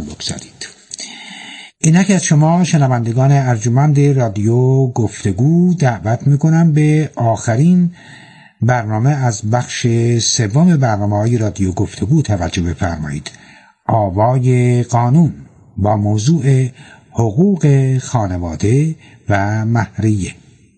بگذارید. اینک از شما شنوندگان ارجمند رادیو گفتگو دعوت میکنم به آخرین برنامه از بخش سوم برنامه‌های رادیو گفتگو توجه بفرمایید. آوای قانون با موضوع حقوق خانواده و مهریه.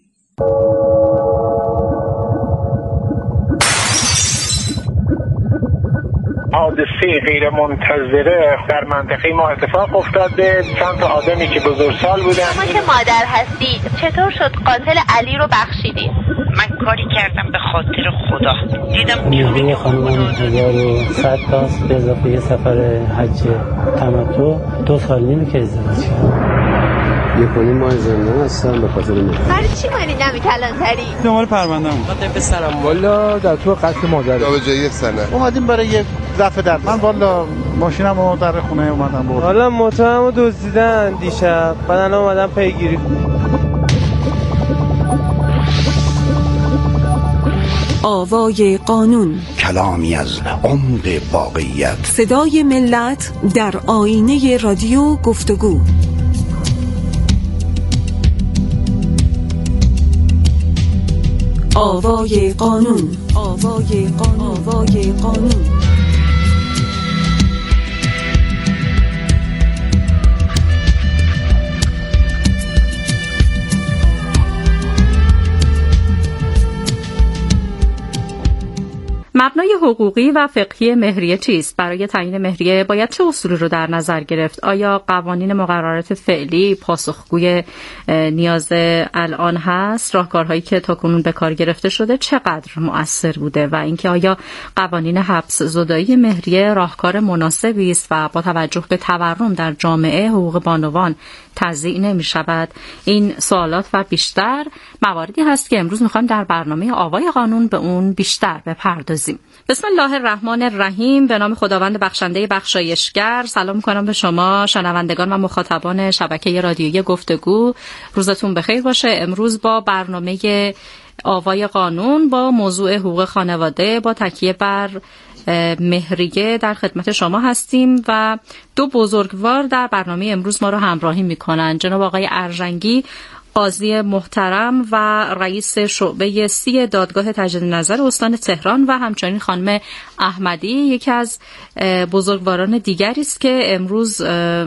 حادثه غیر منتظره در منطقه ما اتفاق افتاده. چند تا آدمی که بزرگسال بودن. شما که مادر هستید چطور شد قاتل علی رو بخشیدید؟ من کاری کردم به خاطر خدا. دیدم نیروی خانم 1100 تاست به اضافه یه سفر حج تمتع 2 سال نیمه که ازدواج کردم. 1.5 ماه زندان هستم به خاطر من. برای چی مالی نمی کلانتری؟ دنبال پرونده‌ام. خاطر پسرم. والا در تو قتل مادر. به جای 1 سنه. اومدیم برای یک دفعه در. من والا ماشینمو در خونه اومدم بردم. حالا موتورمو دزدیدن دیشب. بعد اومدم پیگیری. آوای قانون، کلامی از عمق واقعیت، صدای ملت در آینه رادیو گفتگو. آوای قانون، آوای قانون، آوای قانون. مبنای حقوقی و فقهی مهریه چیست؟ برای تعیین مهریه باید چه اصولی رو در نظر گرفت؟ آیا قوانین مقررات فعلی پاسخگوی نیاز الان هست؟ راهکارهایی که تاکنون به کار گرفته شده چقدر مؤثر بوده؟ و اینکه آیا قوانین حبس زدایی مهریه راهکار مناسبی است و با توجه به تورم در جامعه حقوق بانوان تضییع نمی شود؟ این سوالات و بیشتر مواردی هست که امروز میخوایم در برنامه آوای قانون به اون بیشتر بپردازیم. بسم الله الرحمن الرحیم. به نام خداوند بخشنده بخشایشگر. سلام میکنم به شما شنوندگان و مخاطبان شبکه رادیویی گفتگو. روزتون بخیر باشه. امروز با برنامه آوای قانون با موضوع حقوق خانواده با تکیه بر مهریه در خدمت شما هستیم و 2 بزرگوار در برنامه امروز ما رو همراهی میکنن. جناب آقای ارژنگی، قاضی محترم و رئیس شعبه 30 دادگاه تجدید نظر استان تهران و همچنین خانم احمدی، یکی از بزرگواران دیگری است که امروز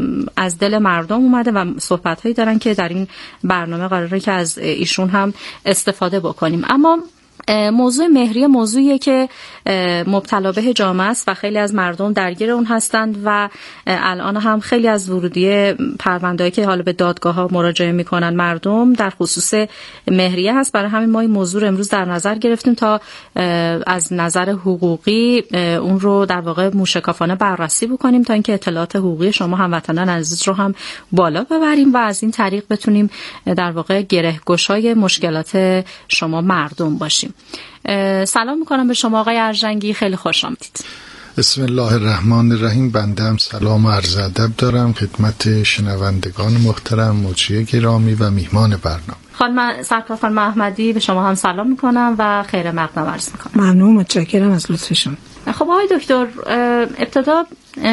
از دل مردم اومده و صحبت‌هایی دارن که در این برنامه قراره که از ایشون هم استفاده بکنیم. اما موضوع مهریه موضوعیه که مبتلا به جامعه است و خیلی از مردم درگیر اون هستند و الان هم خیلی از ورودی پرونده‌ای که حالا به دادگاه‌ها مراجعه می‌کنن مردم در خصوص مهریه هست. برای همین ما این موضوع رو امروز در نظر گرفتیم تا از نظر حقوقی اون رو در واقع موشکافانه بررسی بکنیم تا اینکه اطلاعات حقوقی شما هموطنان عزیز رو هم بالا ببریم و از این طریق بتونیم در واقع گره‌گشای مشکلات شما مردم باشیم. سلام میکنم به شما آقای ارژنگی، خیلی خوش آمدید. بسم الله الرحمن الرحیم. بنده هم سلام و عرض ادب دارم خدمت شنوندگان محترم، مجری گرامی و میهمان برنامه. خانم سرکار خانم احمدی به شما هم سلام میکنم و خیر مقدم عرض میکنم. ممنون، متشکرم از لطفشون. خب آقای دکتر، ابتدا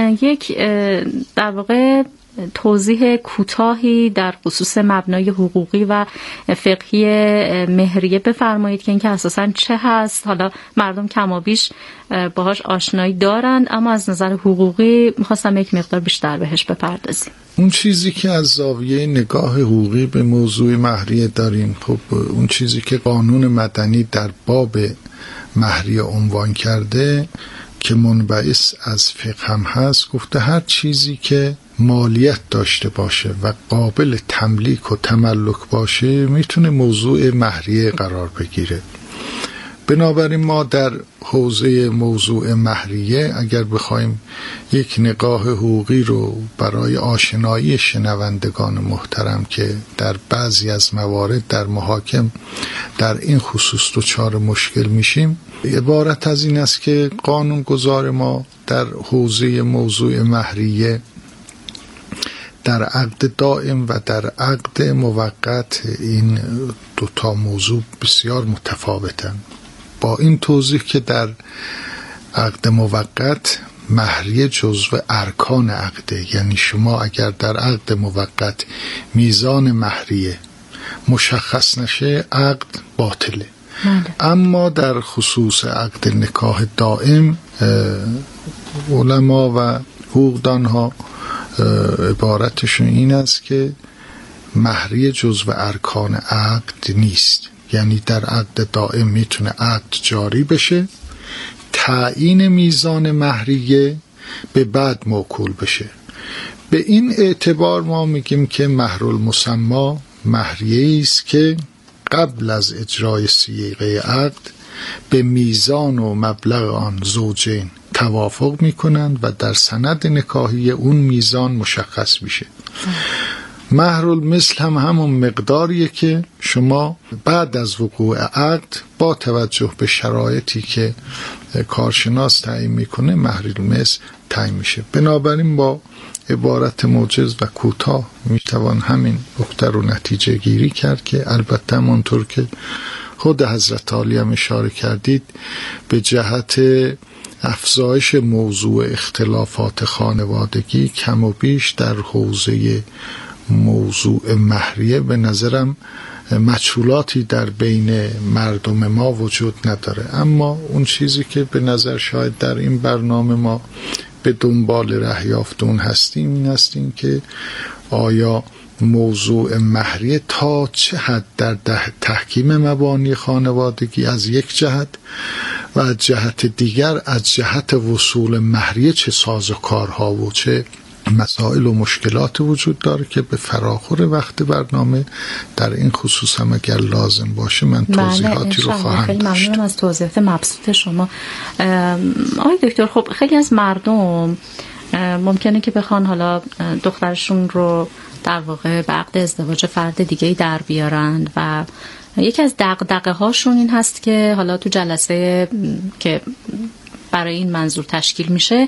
یک در واقع توضیح کوتاهی در خصوص مبنای حقوقی و فقهی مهریه بفرمایید که اینکه اساساً چه هست. حالا مردم کمابیش باهاش آشنایی دارند اما از نظر حقوقی می‌خواستم یک مقدار بیشتر بهش بپردازیم. اون چیزی که از زاویه نگاه حقوقی به موضوع مهریه داریم، خب اون چیزی که قانون مدنی در باب مهریه عنوان کرده که منبعث از فقه هم هست، گفته هر چیزی که مالیت داشته باشه و قابل تملیک و تملک باشه میتونه موضوع مهریه قرار بگیره. بنابراین ما در حوزه موضوع مهریه اگر بخوایم یک نگاه حقوقی رو برای آشنایی شنوندگان محترم که در بعضی از موارد در محاکم در این خصوص دچار مشکل میشیم، عبارت از این است که قانونگذار ما در حوزه موضوع مهریه در عقد دائم و در عقد موقت این 2 موضوع بسیار متفاوتن. با این توضیح که در عقد موقت مهریه جزو ارکان عقده، یعنی شما اگر در عقد موقت میزان مهریه مشخص نشه عقد باطله. اما در خصوص عقد نکاح دائم علما و حقوقدان ها عبارتشون این است که مهریه جزو ارکان عقد نیست، یعنی در عقد دائم میتونه عقد جاری بشه، تعیین میزان مهریه به بعد موکول بشه. به این اعتبار ما میگیم که مهرالمسمی مهریه است که قبل از اجرای صیغه عقد به میزان و مبلغ آن زوجین توافق میکنند و در سند نکاحی اون میزان مشخص میشه. مهرالمثل هم همون مقداریه که شما بعد از وقوع عقد با توجه به شرایطی که کارشناس تعیین میکنه مهرالمثل تعیین میشه. بنابراین با عبارت موجز و کوتاه میتوان همین نکته رو نتیجه گیری کرد که البته همونطور که خود حضرت عالی هم اشاره کردید به جهت افزایش موضوع اختلافات خانوادگی کم و بیش در حوزه موضوع مهریه به نظرم مجهولاتی در بین مردم ما وجود نداره. اما اون چیزی که به نظر شاید در این برنامه ما به دنبال ره یافتون هستیم این هستیم که آیا موضوع مهریه تا چه حد در تحکیم مبانی خانوادگی از یک جهت و از جهت دیگر از جهت وصول مهریه چه سازوکارها و چه مسائل و مشکلات وجود داره که به فراخور وقت برنامه در این خصوص هم اگر لازم باشه من توضیحاتی رو خواهم خیلی داشت. ممنونم از توضیحات مبسوط شما. آقای دکتر، خب خیلی از مردم ممکنه که بخوان حالا دخترشون رو در واقع به عقد ازدواج فرد دیگه‌ای در بیارن و یکی از دغدغه هاشون این هست که حالا تو جلسه که برای این منظور تشکیل میشه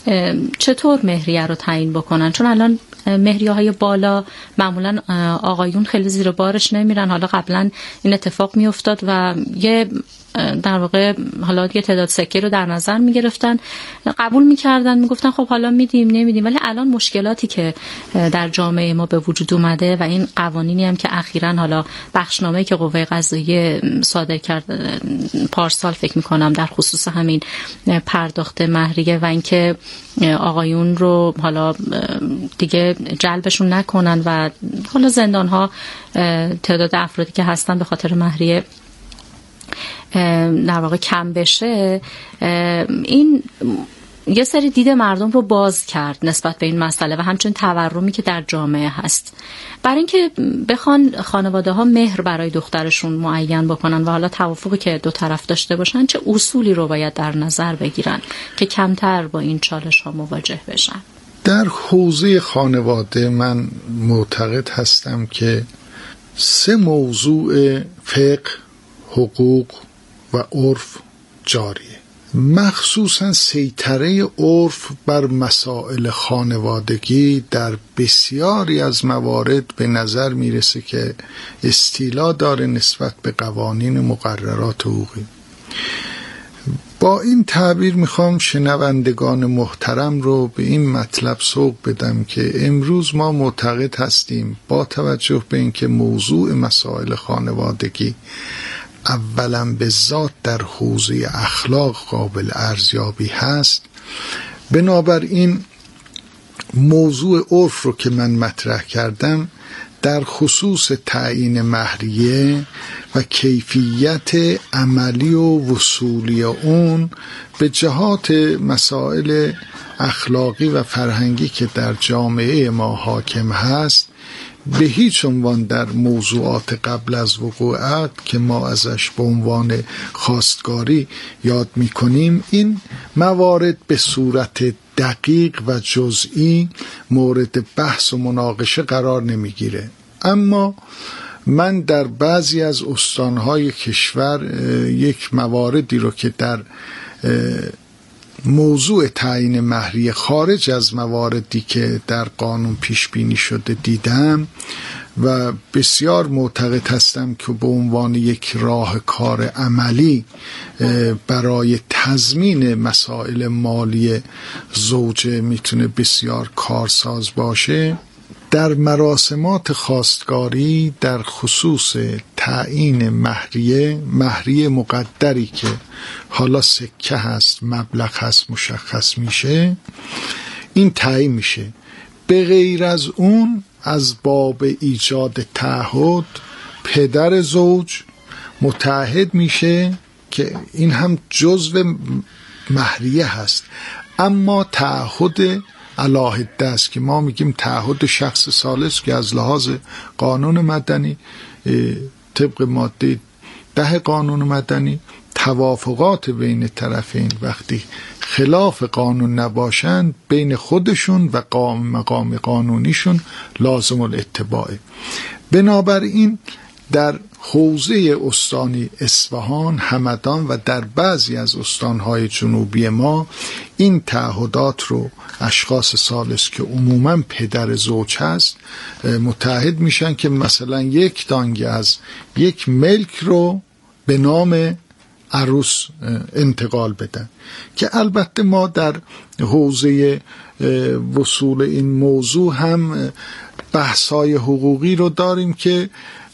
چطور مهریه رو تعیین بکنن، چون الان مهریه های بالا معمولا آقایون خیلی زیر بارش نمیرن. حالا قبلا این اتفاق میافتاد و یه در واقع حالا یه تعداد سکه رو در نظر میگرفتن، قبول میکردن، میگفتن خب حالا میدیم نمیدیم. ولی الان مشکلاتی که در جامعه ما به وجود اومده و این قوانینی هم که اخیراً حالا بخشنامه‌ای که قوه قضاییه صادر کرد پارسال فکر میکنم در خصوص همین پرداخت مهریه و اینکه آقایون رو حالا دیگه جلبشون نکنن و حالا زندان‌ها تعداد افرادی که هستن به خاطر مهریه در واقع کم بشه، این یه سری دید مردم رو باز کرد نسبت به این مسئله و همچنین تورمی که در جامعه هست. برای اینکه بخوان خانواده ها مهر برای دخترشون معین بکنن و حالا توافقی که دو طرف داشته باشن چه اصولی رو باید در نظر بگیرن که کمتر با این چالش ها مواجه بشن؟ در حوزه خانواده من معتقد هستم که 3 موضوع فقه، حقوق و عرف جاریه. مخصوصا سیطره عرف بر مسائل خانوادگی در بسیاری از موارد به نظر میرسه که استیلا داره نسبت به قوانین مقررات حقوقی. با این تعبیر میخوام شنوندگان محترم رو به این مطلب سوق بدم که امروز ما معتقد هستیم با توجه به اینکه موضوع مسائل خانوادگی اولا به ذات در حوزه اخلاق قابل ارزیابی هست، بنابراین موضوع عرف رو که من مطرح کردم در خصوص تعیین مهریه و کیفیت عملی و وصولی اون به جهات مسائل اخلاقی و فرهنگی که در جامعه ما حاکم هست به هیچ عنوان در موضوعات قبل از وقوع عقد که ما ازش به عنوان خواستگاری یاد می‌کنیم این موارد به صورت دقیق و جزئی مورد بحث و مناقشه قرار نمیگیره. اما من در بعضی از استانهای کشور یک مواردی رو که در موضوع تعیین مهریه خارج از مواردی که در قانون پیش بینی شده دیدم و بسیار معتقد هستم که به عنوان یک راه کار عملی برای تضمین مسائل مالی زوجه میتونه بسیار کارساز باشه. در مراسمات خواستگاری در خصوص تعیین مهریه مقدری که حالا سکه هست، مبلغ هست، مشخص میشه، این تعیین میشه. به غیر از اون از باب ایجاد تعهد پدر زوج متعهد میشه که این هم جزو مهریه هست، اما تعهد علاهده است که ما میگیم تعهد شخص ثالث که از لحاظ قانون مدنی طبق ماده 10 قانون مدنی توافقات بین طرفین وقتی خلاف قانون نباشند بین خودشون و مقام قانونیشون لازم الاتباعه. بنابراین در حوزه استانی اصفهان، همدان و در بعضی از استانهای جنوبی ما این تعهدات رو اشخاص ثالث که عموماً پدر زوج هست متعهد میشن که مثلا یک دانگی از یک ملک رو به نام عروس انتقال بدن، که البته ما در حوزه وصول این موضوع هم بحث‌های حقوقی رو داریم که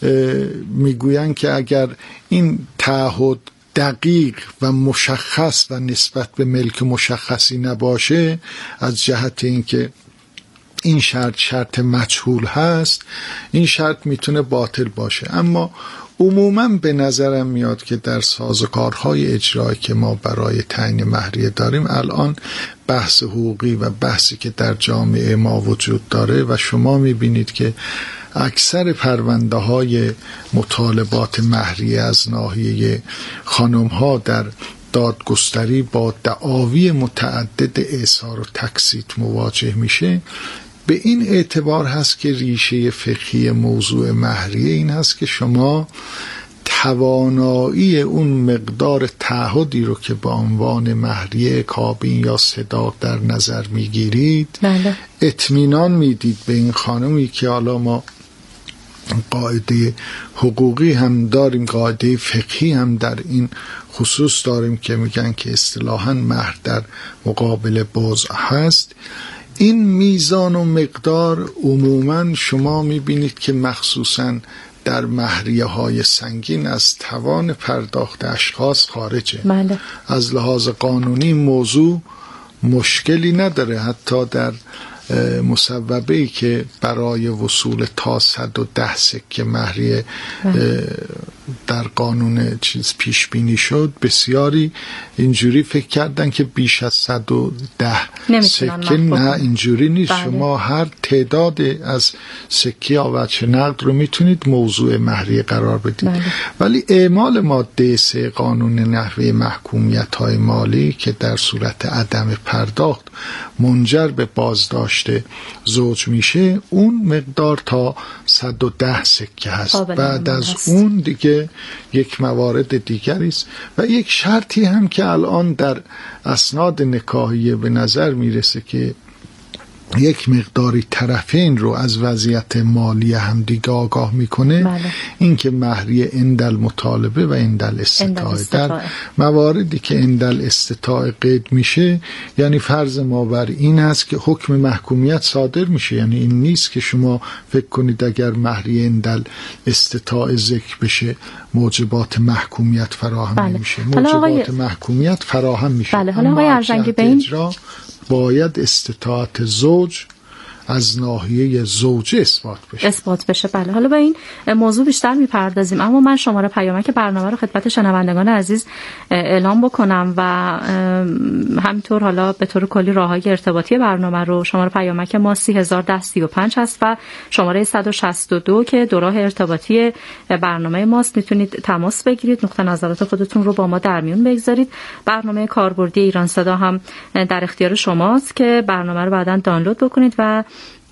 میگوین که اگر این تعهد دقیق و مشخص و نسبت به ملک مشخصی نباشه، از جهت اینکه این شرط مجهول هست، این شرط میتونه باطل باشه. اما عموما به نظرم میاد که در سازوکارهای اجرایی که ما برای تعیین مهریه داریم الان بحث حقوقی و بحثی که در جامعه ما وجود داره و شما میبینید که اکثر پرونده های مطالبات مهریه از ناحیه خانم ها در دادگستری با دعاوی متعدد ایثار و تکسیت مواجه میشه، به این اعتبار هست که ریشه فقهی موضوع مهریه این هست که شما توانایی اون مقدار تعهدی رو که به عنوان مهریه کابین یا صداق در نظر میگیرید اطمینان میدید به این خانمی که حالا ما قاعده حقوقی هم داریم، قاعده فقهی هم در این خصوص داریم که میگن که اصطلاحاً مهر در مقابل بضع هست. این میزان و مقدار عموماً شما میبینید که مخصوصاً در مهریه های سنگین از توان پرداخت اشخاص خارجه. از لحاظ قانونی موضوع مشکلی نداره، حتی در مصوبه‌ای که برای وصول تا 110 سکه مهریه در قانون چیز پیش بینی شد، بسیاری اینجوری فکر کردن که بیش از 110 سکه نه، اینجوری نیست. شما هر تعداد از سکه یا وجه نقد رو میتونید موضوع مهریه قرار بدید. ولی اعمال ماده 3 قانون نحوه محکومیت های مالی که در صورت عدم پرداخت منجر به بازداشت زوج میشه، اون مقدار تا 110 سکه هست. بعد از اون دیگه یک موارد دیگری است. و یک شرطی هم که الان در اسناد نکاحیه به نظر میرسه که یک مقداری طرفین رو از وضعیت مالی هم دیگه آگاه میکنه، این که مهریه اندل مطالبه و اندل استطاعه. در مواردی که اندل استطاعه قید میشه، یعنی فرض ما بر این است که حکم محکومیت صادر میشه. یعنی این نیست که شما فکر کنید اگر مهریه اندل استطاعه ذکر بشه موجبات محکومیت فراهم نمیشه. موجبات محکومیت فراهم میشه. حالا آقای ارژنگی به این باید استطاعت زوج از ناحیه زوجه اثبات بشه. بله، حالا به این موضوع بیشتر میپردازیم، اما من شماره پیامک برنامه رو خدمت شنوندگان عزیز اعلام بکنم و همینطور حالا به طور کلی راههای ارتباطی برنامه رو. شماره پیامک ما 301035 هست و شماره 162 که دو راه ارتباطی برنامه ماست. میتونید تماس بگیرید، نقطه نظرات خودتون رو با ما در میون بگذارید. برنامه کاربردی ایران صدا هم در اختیار شماست که برنامه رو بعداً دانلود بکنید و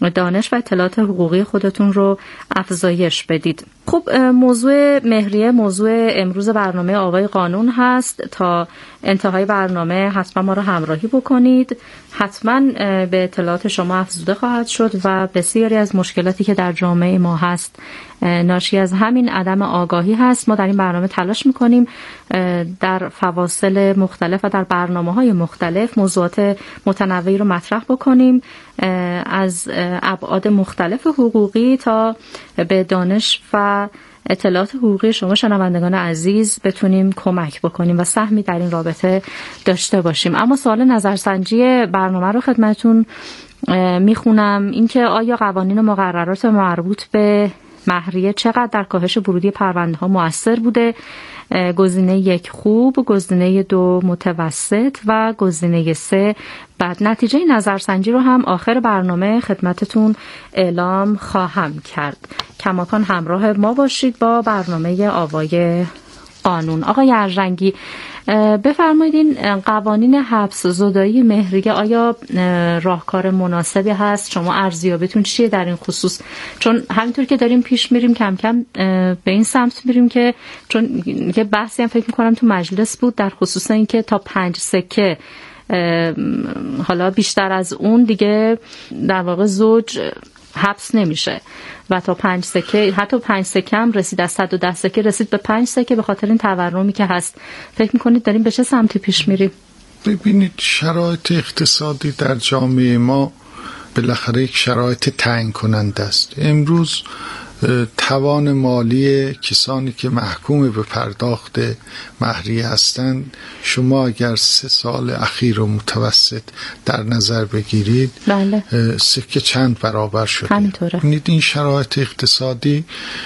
دانش و اطلاعات حقوقی خودتون رو افزایش بدید. خب موضوع مهریه موضوع امروز برنامه آوای قانون هست. تا انتهای برنامه حتما ما رو همراهی بکنید. حتما به اطلاعات شما افزوده خواهد شد و بسیاری از مشکلاتی که در جامعه ما هست ناشی از همین عدم آگاهی هست. ما در این برنامه تلاش میکنیم در فواصل مختلف و در برنامه‌های مختلف موضوعات متنوعی رو مطرح بکنیم، از ابعاد مختلف حقوقی تا به دانش و اطلاعات حقوقی شما شنوندگان عزیز بتونیم کمک بکنیم و سهمی در این رابطه داشته باشیم. اما سوال نظرسنجی برنامه رو خدمتون میخونم. اینکه آیا قوانین و مقررات مربوط به مهریه چقدر در کاهش ورودی پرونده ها مؤثر بوده؟ گزینه 1 خوب، گزینه 2 متوسط و گزینه 3 بد. نتیجه نظرسنجی رو هم آخر برنامه خدمتتون اعلام خواهم کرد. کماکان همراه ما باشید با برنامه آوای قانون. آقای ارژنگی بفرمایید این قوانین حبس زدایی مهریه آیا راهکار مناسبی هست؟ شما ارزیابیتون چیه در این خصوص؟ چون همینطور که داریم پیش میریم کم کم به این سمت میریم که چون یه بحثی هم فکر میکنم تو مجلس بود در خصوص این که تا 5 سکه حالا بیشتر از اون دیگه در واقع زوج حبس نمیشه و تا 5 سکه، حتی 5 سکه هم رسید، از 110 سکه رسید به 5 سکه به خاطر این تورمی که هست. فکر میکنید داریم به چه سمتی پیش میریم؟ ببینید شرایط اقتصادی در جامعه ما بالاخره یک شرایط تعیین کننده است. امروز توان مالی کسانی که محکوم به پرداخت مهریه هستند، شما اگر 3 سال اخیر و متوسط در نظر بگیرید بله. سکه چند برابر شده. همینطوره. این شرایط اقتصادی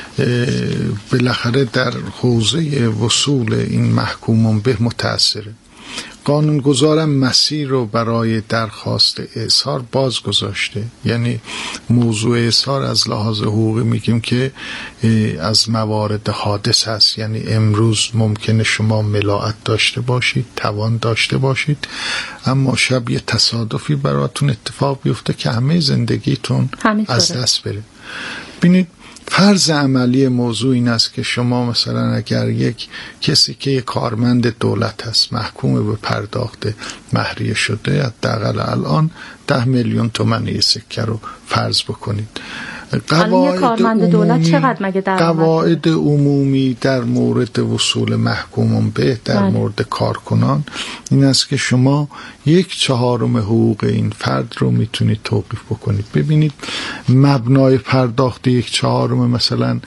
بالاخره در حوزه وصول این محکومون به متأثره. قانونگذارم مسیر رو برای درخواست ایثار باز گذاشته. یعنی موضوع ایثار از لحاظ حقوقی میگیم که از موارد حادث هست. یعنی امروز ممکنه شما ملاءت داشته باشید، توان داشته باشید، اما شب یه تصادفی براتون اتفاق بیفته که همه زندگیتون از دست بره. ببینید فرض عملی موضوع این است که شما مثلا اگر یک کسی که یک کارمند دولت هست محکوم به پرداخت مهریه شده، حداقل الان 10 میلیون تومان یه سکه رو فرض بکنید. قواعد عمومی در مورد وصول محکومون به در مورد کارکنان این است که شما 1/4 حقوق این فرد رو میتونید توقیف بکنید. ببینید مبنای پرداخت 1/4 مثلا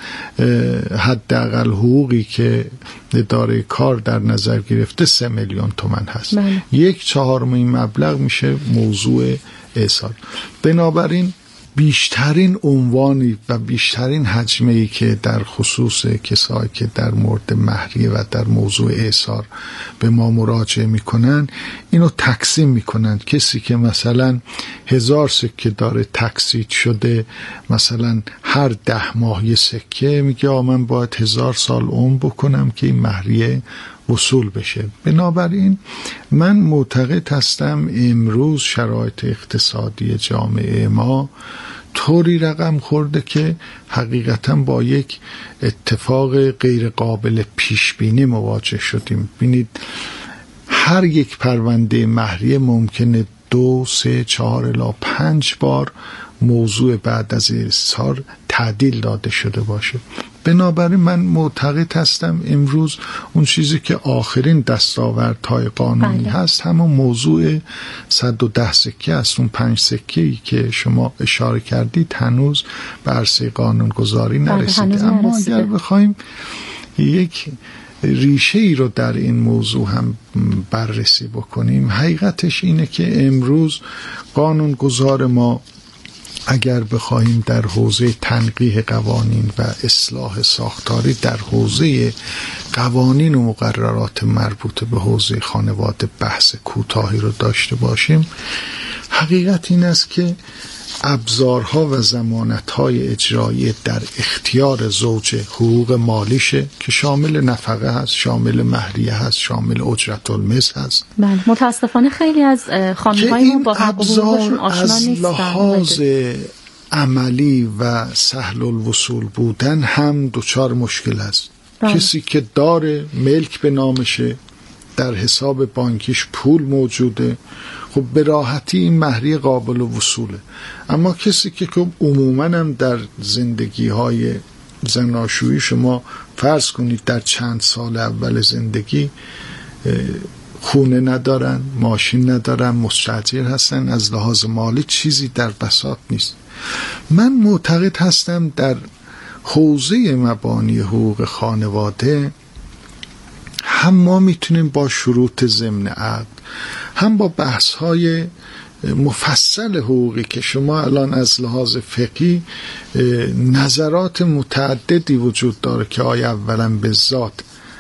حداقل حقوقی که اداره کار در نظر گرفته 3 میلیون تومان هست. 1/4 این مبلغ میشه موضوع ایثار. بنابراین بیشترین عنوانی و بیشترین حجمه‌ای که در خصوص کسایی که در مورد مهریه و در موضوع ایثار به ما مراجعه میکنن اینو تقسیم میکنن. کسی که مثلا 1000 سکه داره تقسیط شده، مثلا هر 10 ماه یه سکه، میگه من باید 1000 سال عمر بکنم که این مهریه وصول بشه. بنابراین من معتقد هستم امروز شرایط اقتصادی جامعه ما طوری رقم خورده که حقیقتا با یک اتفاق غیر قابل پیش بینی مواجه شدیم. ببینید هر یک پرونده مهریه ممکنه 2، 3، 4 الی 5 بار موضوع بعد از ایثار تعدیل داده شده باشه. بنابراین من معتقد هستم امروز اون چیزی که آخرین دستاوردهای قانونی هست همون موضوع 110 سکه است. اون 5 سکه‌ای که شما اشاره کردید هنوز به عرصه قانونگذاری نرسیده. اما اگر بخوایم یک ریشه ای رو در این موضوع هم بررسی بکنیم، حقیقتش اینه که امروز قانونگذار ما اگر بخواهیم در حوزه تنقیح قوانین و اصلاح ساختاری در حوزه قوانین و مقررات مربوط به حوزه خانواده بحث کوتاهی رو داشته باشیم، حقیقت این است که ابزارها و ضمانت‌های اجرایی در اختیار زوج حقوق مالیشه که شامل نفقه هست، شامل مهریه هست، شامل اجرت المثل هست. بله متاسفانه خیلی از خانم‌های ما با حق و حقوقشون آشنا نیستن. از لحاظ عملی و سهل الوصول بودن هم دچار مشکل است. کسی که داره ملک به نامشه، در حساب بانکیش پول موجوده، خب به راحتی این مهریه قابل وصوله. اما کسی که خب عموماً هم در زندگی‌های زناشویی شما فرض کنید در چند سال اول زندگی خونه ندارن، ماشین ندارن، مستأجر هستن، از لحاظ مالی چیزی در بساط نیست. من معتقد هستم در حوزه مبانی حقوق خانواده هم ما میتونیم با شروط ضمن عقد، هم با بحث‌های مفصل حقوقی که شما الان از لحاظ فقهی نظرات متعددی وجود داره که آیا اولا به ذات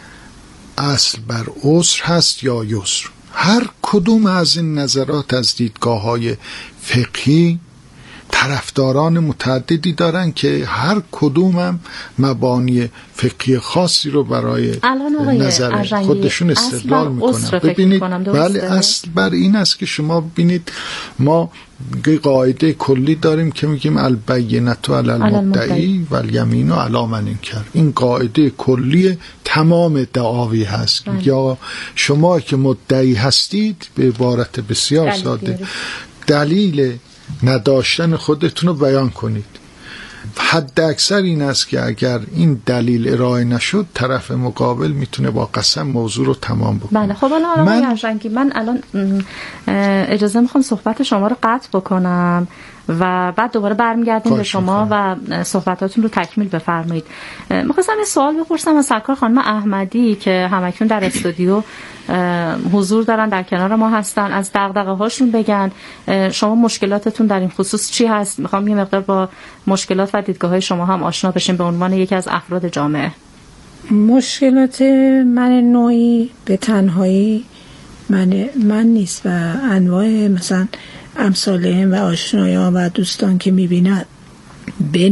اصل بر عسر هست یا یسر. هر کدوم از این نظرات از دیدگاه‌های فقهی طرفداران متعددی دارن که هر کدوم هم مبانی فقهی خاصی رو برای نظر خودشون استدلال میکنن. ببینید بله، اصل بر این است که شما ببینید ما قاعده کلی داریم که میگیم البینة علی المدعی و الیمین علی من انکر. این قاعده کلی تمام دعاوی هست. یا شما که مدعی هستید، به عبارت بسیار ساده، دلیل نداشتن خودتون رو بیان کنید. حد اکثر این است که اگر این دلیل ارائه نشد، طرف مقابل میتونه با قسم موضوع رو تمام بکنه. بله، خب الان آقای ارژنگی، من الان اجازه میخوام صحبت شما رو قطع بکنم و بعد دوباره برمیگردیم به شما و صحبتاتون رو تکمیل بفرمایید. میخواستم یه سوال بپرسم از سرکار خانم احمدی که همکنون در استودیو حضور دارن، در کنار ما هستن، از دغدغه هاشون بگن. شما مشکلاتتون در این خصوص چی هست؟ میخوام یه مقدار با مشکلات و دیدگاه های شما هم آشنا بشیم به عنوان یکی از افراد جامعه. مشکلات من نوعی به تنهایی من نیست و انواع مثلا امثالهم و آشنایان و دوستان که میبینن به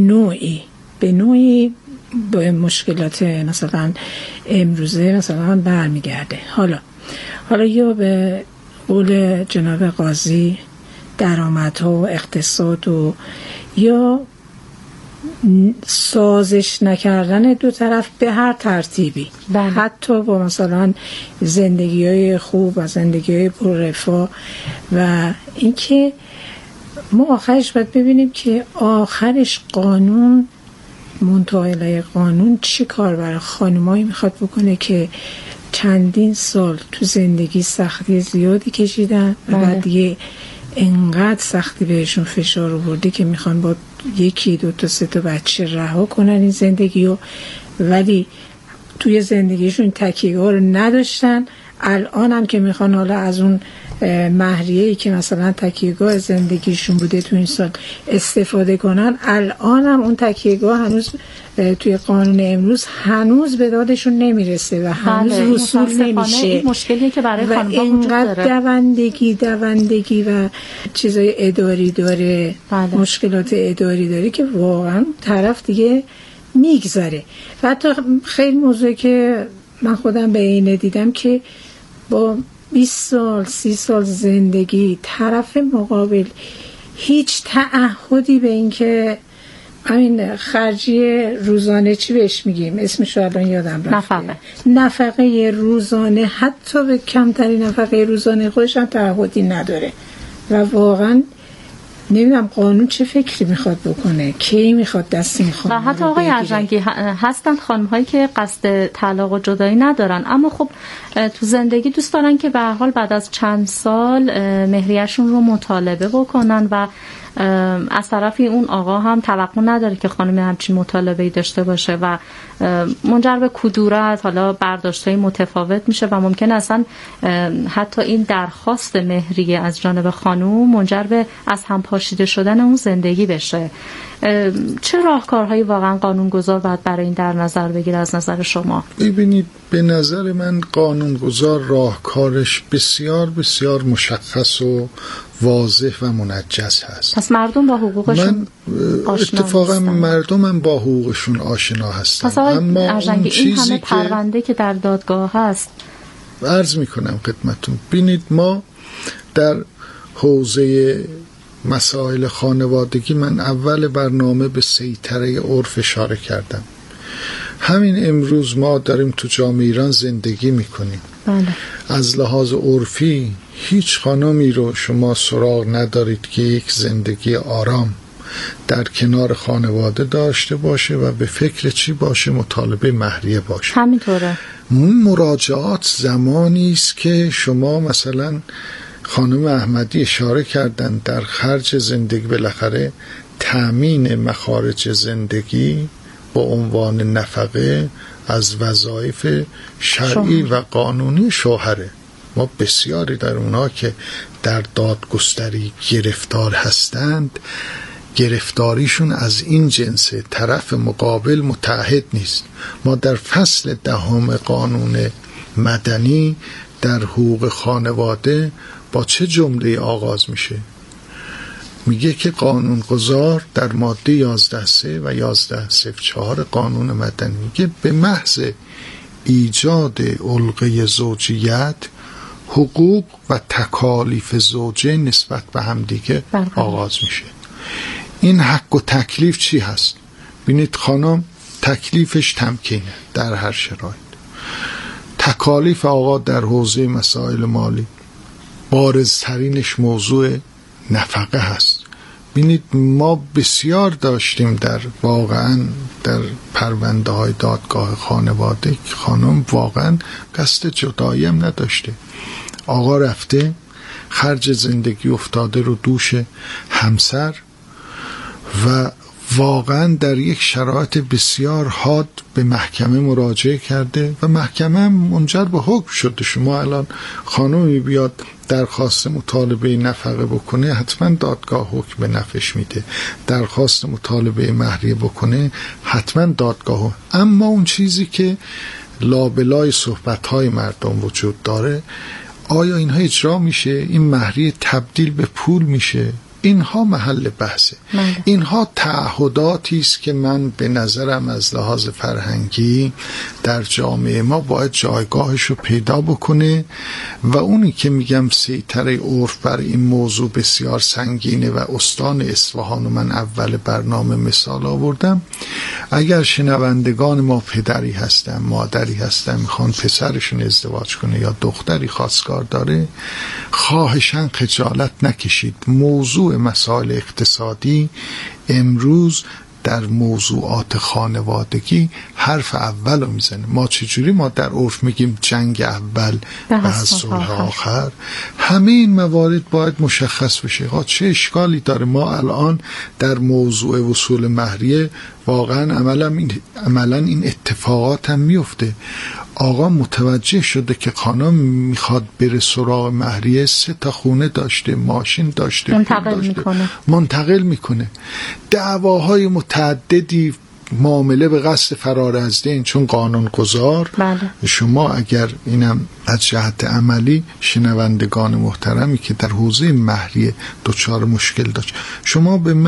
نوعی به مشکلات مثلا امروزه مثلا برمیگرده. حالا یا به قول جناب قاضی درآمدها و اقتصاد و یا سازش نکردن دو طرف به هر ترتیبی، حتی با مثلا زندگی‌های خوب و زندگی‌های پررفاه. و اینکه ما آخرش باید ببینیم که آخرش قانون، منتهی قانون چی کار برای خانمایی میخواد بکنه که چندین سال تو زندگی سختی زیادی کشیدن و بعد دیگه انقدر سختی بهشون فشار آورده که میخوان با 1 2 تا 3 تا بچه رها کنن این زندگیو، ولی توی زندگیشون تکیه‌گاه رو نداشتن. الان هم که میخوان حالا از اون مهریه‌ای که مثلا تکیه‌گاه زندگیشون بوده تو این سال استفاده کنن، الان هم اون تکیه‌گاه هنوز توی قانون امروز هنوز به دادشون نمیرسه و هنوز وصول نمیشه. این مشکلی که برای خانم‌ها وجود داره، دوندگی و چیزای اداری داره، مشکلات اداری داره که واقعا طرف دیگه میگذره. و حتی خیلی موضوعی که من خودم به اینه دیدم که با 20 سال 30 سال زندگی طرف مقابل هیچ تعهدی به این که همین خرجی روزانه چی بهش میگیم اسمش رو الان یادم رفته، نفقه روزانه، حتی به کمترین نفقه روزانه خودش هم تعهدی نداره. و واقعا نمیدونم قانون چه فکری میخواد بکنه، کی میخواد دست این خانم. و حتی آقای ارژنگی هستن خانم هایی که قصد طلاق و جدایی ندارن، اما خب تو زندگی دوست دارن که به هر حال بعد از چند سال مهریه‌شون رو مطالبه بکنن و از طرفی اون آقا هم توقع نداره که خانم همچین مطالبه‌ای داشته باشه و منجر به کدورت، حالا برداشت‌های متفاوت میشه و ممکن اصلا حتی این درخواست مهریه از جانب خانم منجر به از هم پاشیده شدن اون زندگی بشه. چه راهکارهایی واقعا قانونگذار باید برای این در نظر بگیره از نظر شما؟ ببینید، به نظر من قانونگذار راهکارش بسیار بسیار مشخص و واضح و منجز هست. پس مردم با حقوقشون آشنا اتفاقا هستن. مردم با حقوقشون آشنا هستن. پس اما اون این همه پرونده که در دادگاه هست، عرض میکنم خدمتون، ببینید ما در حوزه مسائل خانوادگی من اول برنامه به سیطره عرف اشاره کردم. همین امروز ما داریم تو جامعه ایران زندگی میکنیم. بله. از لحاظ عرفی هیچ خانمی رو شما سراغ ندارید که یک زندگی آرام در کنار خانواده داشته باشه و به فکر چی باشه؟ مطالبه مهریه باشه. همینطوره. مراجعات زمانی است که شما مثلا خانم احمدی اشاره کردن در خرج زندگی بالاخره تأمین مخارج زندگی با عنوان نفقه از وظایف شرعی و قانونی شوهره. ما بسیاری در اونها که در دادگستری گرفتار هستند گرفتاریشون از این جنسه، طرف مقابل متعهد نیست. ما در فصل 10 قانون مدنی در حقوق خانواده با چه جمله آغاز میشه؟ میگه که قانونگذار در ماده 11(3) و 11(4) قانون مدنی میگه به محض ایجاد علقه زوجیت حقوق و تکالیف زوجه نسبت به همدیگه آغاز میشه. این حق و تکلیف چی هست؟ ببینید خانم تکلیفش تمکینه در هر شرایط. تکالیف آقا در حوزه مسائل مالی بارزترینش موضوع نفقه هست. ببینید ما بسیار داشتیم در واقعا در پرونده های دادگاه خانواده خانم واقعا قصد جدایی هم نداشته، آقا رفته خرج زندگی افتاده رو دوش همسر و واقعا در یک شرایط بسیار حاد به محکمه مراجعه کرده و محکمه منجر به حکم شده. شما الان خانومی بیاد درخواست مطالبه نفقه بکنه حتما دادگاه حکم به نفعش میده، درخواست مطالبه مهریه بکنه حتما دادگاه. اما اون چیزی که لابلای صحبت‌های مردم وجود داره، آیا اینها اجرا میشه؟ این مهریه تبدیل به پول میشه؟ اینها محل بحثه. اینها تعهداتی است که من به نظرم از لحاظ فرهنگی در جامعه ما باید جایگاهش رو پیدا بکنه و اونی که میگم سیطره عرف بر این موضوع بسیار سنگینه و استان اصفهان و من اول برنامه مثال آوردم. اگر شنوندگان ما پدری هستن، مادری هستن میخوان پسرشون ازدواج کنه یا دختری خواستگار داره، خواهشاً خجالت نکشید. موضوع مسائل اقتصادی امروز در موضوعات خانوادگی حرف اول رو میزنه. ما چجوری ما در عرف میگیم جنگ اول و صلح آخر؟ همه این موارد باید مشخص بشه. چه اشکالی داره ما الان در موضوع وصول مهریه واقعا عملا این اتفاقات هم میفته. آقا متوجه شده که خانم میخواد بره سراغ مهریه، 3 خونه داشته، ماشین داشته، منتقل میکنه. دعواهای متعددی، معامله به قصد فرار از دین، چون قانون گذار. شما اگر اینم از جهت عملی شنوندگان محترمی که در حوزه مهریه دچار مشکل داشت، شما به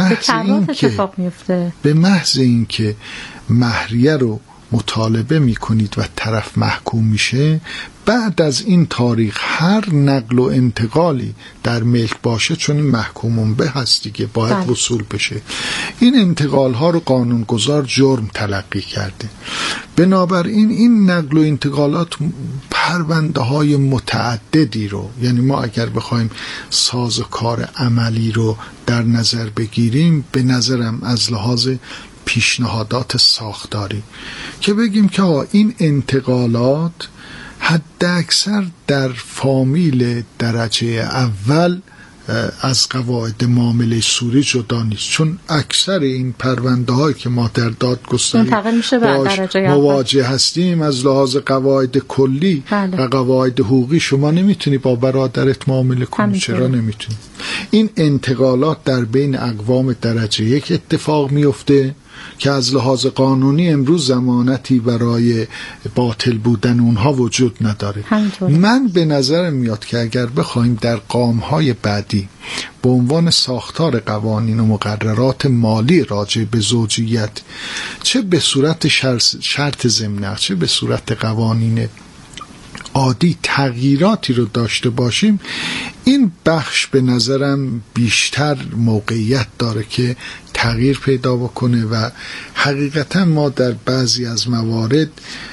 محض این که مهریه رو مطالبه میکنید و طرف محکوم میشه، بعد از این تاریخ هر نقل و انتقالی در ملک باشه، چون این محکومون به هست دیگه، باید وصول بشه. این انتقال ها رو قانونگذار جرم تلقی کرده. بنابراین این نقل و انتقالات پرونده های متعددی رو، یعنی ما اگر بخوایم سازوکار عملی رو در نظر بگیریم، به نظرم از لحاظ پیشنهادات ساختاری که بگیم که این انتقالات حد اکثر در فامیل درجه اول از قواعد معامله سوری جدا نیست، چون اکثر این پرونده هایی که ما در دادگستری مواجه هستیم از لحاظ قواعد کلی و قواعد حقوقی شما نمیتونی با برادرت معامله کنی. چرا نمیتونی؟ این انتقالات در بین اقوام درجه 1 اتفاق میفته که از لحاظ قانونی امروز ضمانتی برای باطل بودن اونها وجود نداره. من به نظر میاد که اگر بخوایم در قامهای بعدی به عنوان ساختار قوانین و مقررات مالی راجع به زوجیت، چه به صورت شرط ضمنی چه به صورت قوانین عادی تغییراتی رو داشته باشیم، این بخش به نظرم بیشتر موقعیت داره که تغییر پیدا بکنه و حقیقتا ما در بعضی از موارد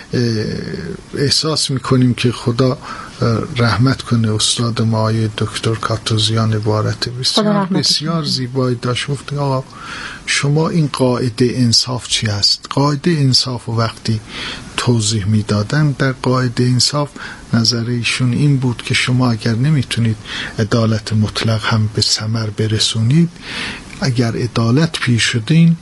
احساس میکنیم که خدا رحمت کنه استاد ما آقای دکتر کاتوزیان عبارت بسیار زیبایی داشت. گفت آقا شما این قاعده انصاف چی است؟ قاعده انصاف و وقتی توضیح میدادن، در قاعده انصاف نظر ایشون این بود که شما اگر نمیتونید عدالت مطلق هم به ثمر برسونید، اگر عدالت پیر شدین